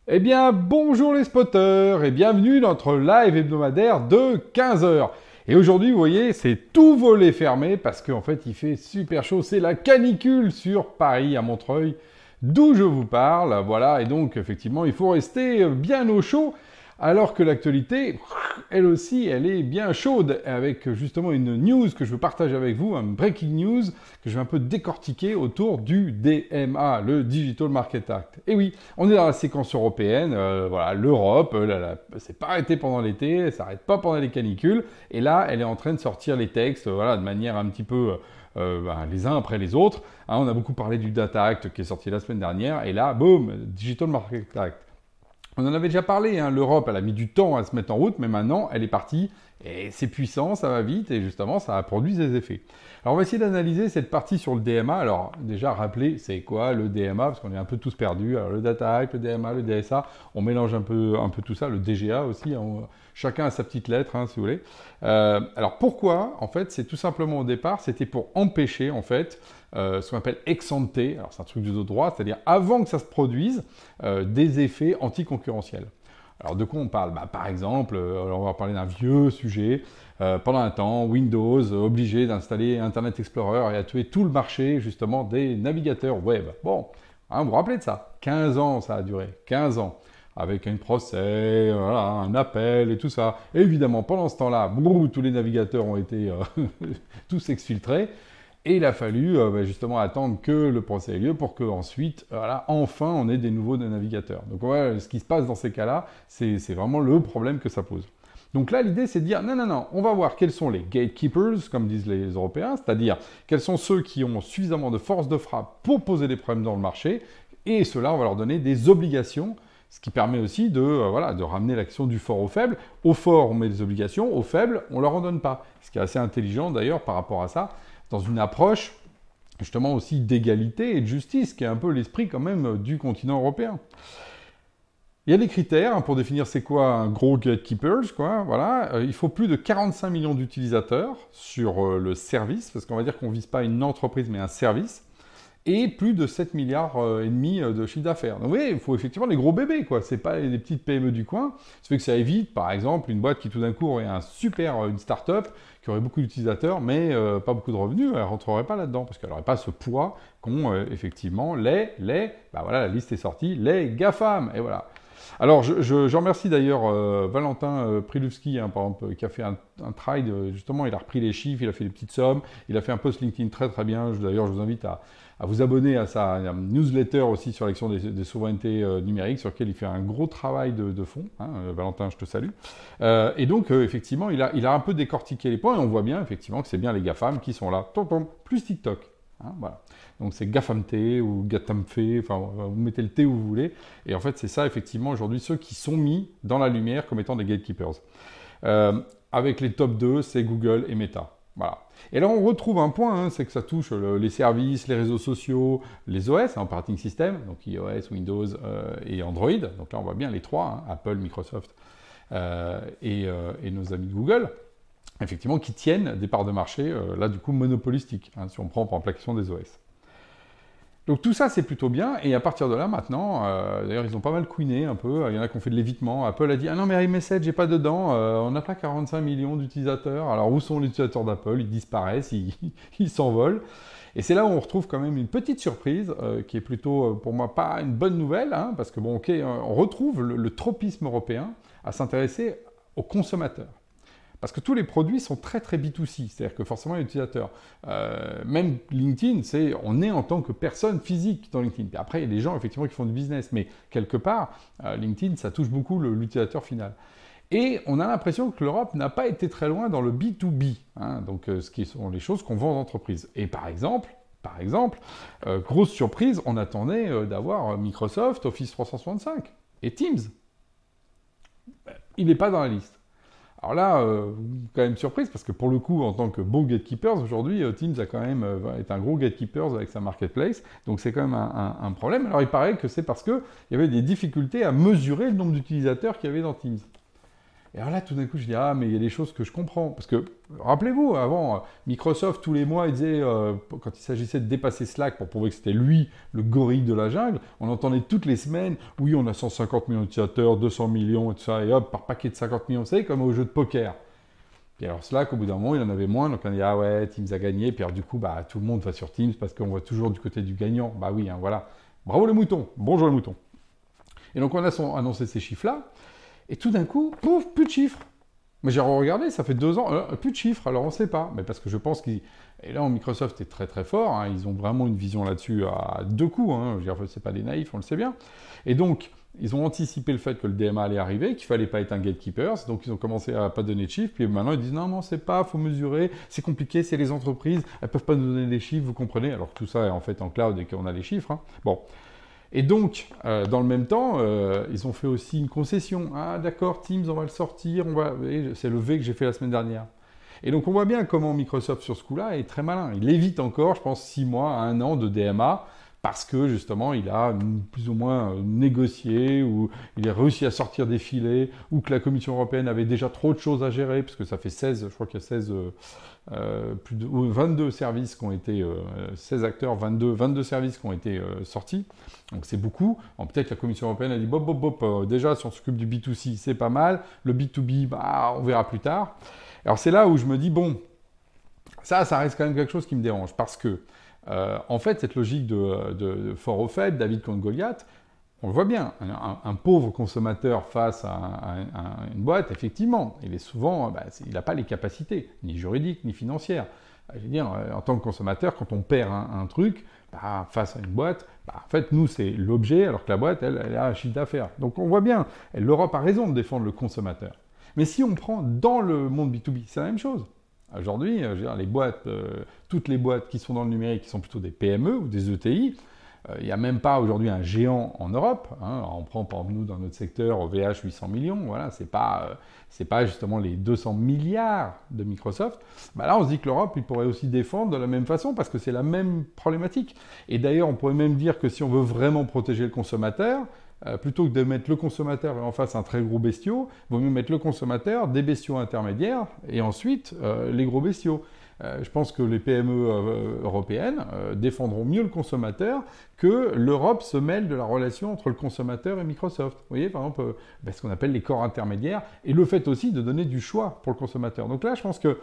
Eh bien, bonjour les spotters et bienvenue dans notre live hebdomadaire de 15 heures. Et aujourd'hui, vous voyez, c'est tout volet fermé parce qu'en fait, il fait super chaud. C'est la canicule sur Paris, à Montreuil, d'où je vous parle. Voilà, et donc, effectivement, il faut rester bien au chaud alors que l'actualité, elle aussi, elle est bien chaude avec justement une news que je veux partager avec vous, un breaking news que je vais un peu décortiquer autour du DMA, le Digital Market Act. Et oui, on est dans la séquence européenne, voilà, l'Europe, c'est pas arrêté pendant l'été, elle s'arrête pas pendant les canicules, et là, elle est en train de sortir les textes, voilà, de manière un petit peu les uns après les autres. Hein, on a beaucoup parlé du Data Act qui est sorti la semaine dernière, et là, boum, Digital Market Act. On en avait déjà parlé, hein, l'Europe, elle a mis du temps à se mettre en route, mais maintenant, elle est partie, et c'est puissant, ça va vite, et justement, ça a produit des effets. Alors, on va essayer d'analyser cette partie sur le DMA. Alors, déjà, rappeler, c'est quoi le DMA, parce qu'on est un peu tous perdus. Alors, le Data Act, le DMA, le DSA, on mélange un peu tout ça, le DGA aussi, hein, chacun a sa petite lettre, hein, si vous voulez. Alors, pourquoi? En fait, c'est tout simplement au départ, c'était pour empêcher, en fait, ce qu'on appelle ex ante, alors c'est un truc du droit, c'est-à-dire avant que ça se produise, des effets anticoncurrentiels. Alors de quoi on parle? Par exemple, on va parler d'un vieux sujet. Pendant un temps, Windows obligé d'installer Internet Explorer et a tué tout le marché justement des navigateurs web. Bon, hein, vous vous rappelez de ça? 15 ans ça a duré, 15 ans. Avec un procès, voilà, un appel et tout ça. Et évidemment, pendant ce temps-là, tous les navigateurs ont été tous exfiltrés. Et il a fallu justement attendre que le procès ait lieu pour qu'ensuite, voilà, enfin, on ait des nouveaux navigateurs. Donc voilà, ce qui se passe dans ces cas-là, c'est vraiment le problème que ça pose. Donc là, l'idée, c'est de dire, non, non, non, on va voir quels sont les gatekeepers, comme disent les Européens, c'est-à-dire quels sont ceux qui ont suffisamment de force de frappe pour poser des problèmes dans le marché, et cela, on va leur donner des obligations, ce qui permet aussi de, voilà, de ramener l'action du fort au faible. Au fort, on met des obligations, au faible, on ne leur en donne pas. Ce qui est assez intelligent d'ailleurs par rapport à ça, dans une approche justement aussi d'égalité et de justice, qui est un peu l'esprit quand même du continent européen. Il y a des critères hein, pour définir c'est quoi un gros gatekeepers, quoi. Voilà, il faut plus de 45 millions d'utilisateurs sur le service, parce qu'on va dire qu'on vise pas une entreprise mais un service, et plus de 7 milliards et demi de chiffre d'affaires. Donc vous voyez, il faut effectivement des gros bébés, quoi. C'est pas des petites PME du coin. Ça fait que ça évite, par exemple, une boîte qui tout d'un coup aurait une start-up qui aurait beaucoup d'utilisateurs, mais pas beaucoup de revenus, elle rentrerait pas là-dedans parce qu'elle n'aurait pas ce poids qu'ont effectivement voilà, la liste est sortie, les GAFAM, et voilà. Alors, je remercie d'ailleurs Valentin Prilewski, hein, par exemple, qui a fait un travail, justement, il a repris les chiffres, il a fait des petites sommes, il a fait un post LinkedIn très très bien. D'ailleurs, je vous invite à vous abonner à sa newsletter aussi sur l'action des souverainetés numériques, sur lequel il fait un gros travail de fond. Hein, Valentin, je te salue. Et donc, effectivement, il a un peu décortiqué les points, et on voit bien, effectivement, que c'est bien les GAFAM qui sont là. Plus TikTok. Hein, voilà. Donc c'est GAFAMT ou GATAMFE, enfin vous mettez le T où vous voulez. Et en fait c'est ça effectivement aujourd'hui ceux qui sont mis dans la lumière comme étant des gatekeepers. Avec les top 2, c'est Google et Meta. Voilà. Et là on retrouve un point, hein, c'est que ça touche les services, les réseaux sociaux, les OS, hein, operating system, donc iOS, Windows et Android. Donc là on voit bien les trois, hein, Apple, Microsoft et nos amis de Google. Effectivement, qui tiennent des parts de marché, là du coup monopolistiques, hein, si on prend par exemple la question des OS. Donc tout ça c'est plutôt bien, et à partir de là maintenant, d'ailleurs ils ont pas mal couiné un peu, il y en a qui ont fait de l'évitement, Apple a dit « Ah non mais iMessage n'est pas dedans, on n'a pas 45 millions d'utilisateurs, alors où sont les utilisateurs d'Apple? Ils disparaissent, ils s'envolent ». Et c'est là où on retrouve quand même une petite surprise, qui est plutôt pour moi pas une bonne nouvelle, hein, parce que bon ok, on retrouve le tropisme européen à s'intéresser aux consommateurs. Parce que tous les produits sont très très B2C, c'est-à-dire que forcément l'utilisateur, même LinkedIn, on est en tant que personne physique dans LinkedIn. Puis après, il y a des gens effectivement qui font du business, mais quelque part, LinkedIn, ça touche beaucoup l'utilisateur final. Et on a l'impression que l'Europe n'a pas été très loin dans le B2B, hein, donc ce qui sont les choses qu'on vend aux entreprises. Et par exemple, grosse surprise, on attendait d'avoir Microsoft, Office 365 et Teams. Il n'est pas dans la liste. Alors là, quand même surprise, parce que pour le coup, en tant que bon gatekeepers, aujourd'hui, Teams a quand même est un gros gatekeepers avec sa marketplace, donc c'est quand même un problème. Alors il paraît que c'est parce qu'il y avait des difficultés à mesurer le nombre d'utilisateurs qu'il y avait dans Teams. Et alors là, tout d'un coup, je dis, ah, mais il y a des choses que je comprends. Parce que, rappelez-vous, avant, Microsoft, tous les mois, il disait, quand il s'agissait de dépasser Slack pour prouver que c'était lui, le gorille de la jungle, on entendait toutes les semaines, oui, on a 150 millions d'utilisateurs, 200 millions, et tout ça, et hop, par paquet de 50 millions, vous savez, comme au jeu de poker. Et alors Slack, au bout d'un moment, il en avait moins, donc on dit, ah ouais, Teams a gagné, puis alors du coup, bah, tout le monde va sur Teams parce qu'on voit toujours du côté du gagnant. Bah oui, hein, voilà. Bravo les moutons, bonjour les moutons. Et donc on a annoncé ces chiffres-là, et tout d'un coup, pouf, plus de chiffres. Mais j'ai regardé, ça fait 2 ans, plus de chiffres, alors on ne sait pas. Mais parce que je pense qu'ils... Et là, Microsoft est très très fort, hein, ils ont vraiment une vision là-dessus à 2 coups, hein, je veux dire, c'est pas des naïfs, on le sait bien. Et donc, ils ont anticipé le fait que le DMA allait arriver, qu'il fallait pas être un gatekeeper, donc ils ont commencé à pas donner de chiffres, puis maintenant ils disent non, c'est pas, faut mesurer, c'est compliqué, c'est les entreprises, elles peuvent pas nous donner des chiffres, vous comprenez, alors que tout ça est en fait en cloud et qu'on a les chiffres. Hein. Bon. Et donc, dans le même temps, ils ont fait aussi une concession. Ah d'accord, Teams, on va le sortir, c'est le V que j'ai fait la semaine dernière. Et donc on voit bien comment Microsoft sur ce coup-là est très malin. Il évite encore, je pense, 6 mois à 1 an de DMA parce que justement il a plus ou moins négocié ou il a réussi à sortir des filets ou que la Commission européenne avait déjà trop de choses à gérer parce que ça fait 16, je crois qu'il y a 16... 22 services qui ont été, 16 acteurs, 22 services qui ont été sortis. Donc c'est beaucoup. Peut-être que la Commission européenne a dit, déjà si on s'occupe du B2C, c'est pas mal. Le B2B, bah, on verra plus tard. Alors c'est là où je me dis, bon, ça reste quand même quelque chose qui me dérange. Parce que, en fait, cette logique de fort au faible, David contre Goliath, on le voit bien, un pauvre consommateur face à une boîte, effectivement, il est souvent, il n'a pas les capacités, ni juridiques, ni financières. Je veux dire, en tant que consommateur, quand on perd un truc, face à une boîte, en fait, nous, c'est l'objet, alors que la boîte, elle a un chiffre d'affaires. Donc on voit bien, l'Europe a raison de défendre le consommateur. Mais si on prend dans le monde B2B, c'est la même chose. Aujourd'hui, je veux dire, les boîtes, toutes les boîtes qui sont dans le numérique, qui sont plutôt des PME ou des ETI, il n'y a même pas aujourd'hui un géant en Europe. Hein. On prend par exemple nous dans notre secteur OVH 800 millions. Voilà, c'est pas justement les 200 milliards de Microsoft. Là, on se dit que l'Europe, il pourrait aussi défendre de la même façon parce que c'est la même problématique. Et d'ailleurs, on pourrait même dire que si on veut vraiment protéger le consommateur, plutôt que de mettre le consommateur et en face un très gros bestiau, il vaut mieux mettre le consommateur, des bestiaux intermédiaires et ensuite les gros bestiaux. Je pense que les PME européennes défendront mieux le consommateur que l'Europe se mêle de la relation entre le consommateur et Microsoft. Vous voyez, par exemple, ce qu'on appelle les corps intermédiaires et le fait aussi de donner du choix pour le consommateur. Donc là, je pense que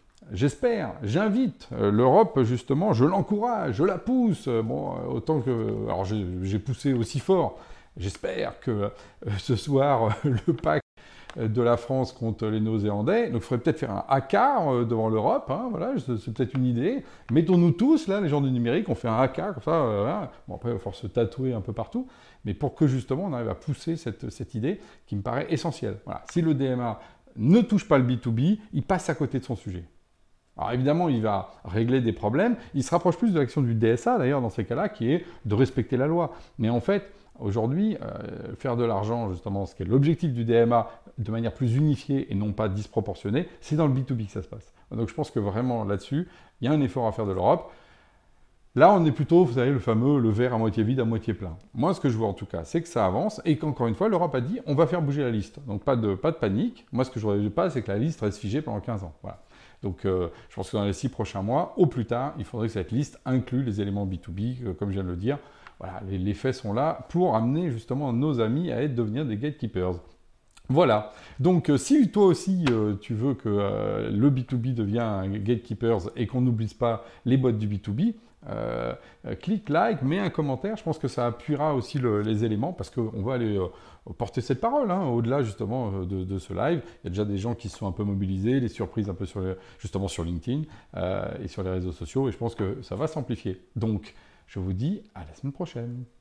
j'invite l'Europe justement, je l'encourage, je la pousse. Autant que... Alors j'ai poussé aussi fort. J'espère que ce soir, le pacte de la France contre les Néo-Zélandais. Donc il faudrait peut-être faire un haka devant l'Europe, hein, voilà, c'est peut-être une idée. Mettons-nous tous, là, les gens du numérique, on fait un haka, comme ça, voilà. Bon, après, il va falloir se tatouer un peu partout, mais pour que justement on arrive à pousser cette idée qui me paraît essentielle. Voilà. Si le DMA ne touche pas le B2B, il passe à côté de son sujet. Alors évidemment, il va régler des problèmes, il se rapproche plus de l'action du DSA, d'ailleurs, dans ces cas-là, qui est de respecter la loi. Mais en fait, aujourd'hui, faire de l'argent, justement, ce qui est l'objectif du DMA, de manière plus unifiée et non pas disproportionnée, c'est dans le B2B que ça se passe. Donc je pense que vraiment là-dessus, il y a un effort à faire de l'Europe. Là, on est plutôt, vous savez, le verre à moitié vide, à moitié plein. Moi, ce que je vois en tout cas, c'est que ça avance et qu'encore une fois, l'Europe a dit, on va faire bouger la liste. Donc pas de panique. Moi, ce que je ne voudrais pas, c'est que la liste reste figée pendant 15 ans. Voilà. Donc, je pense que dans les 6 prochains mois, au plus tard, il faudrait que cette liste inclue les éléments B2B, comme je viens de le dire. Voilà, les faits sont là pour amener justement nos amis à devenir des gatekeepers. Voilà. Donc, si toi aussi, tu veux que le B2B devienne un gatekeepers et qu'on n'oublie pas les boîtes du B2B, clique, like, mets un commentaire. Je pense que ça appuiera aussi les éléments parce qu'on va aller porter cette parole, hein, au-delà justement de ce live. Il y a déjà des gens qui se sont un peu mobilisés, les surprises un peu justement sur LinkedIn et sur les réseaux sociaux, et je pense que ça va s'amplifier. Donc, je vous dis à la semaine prochaine.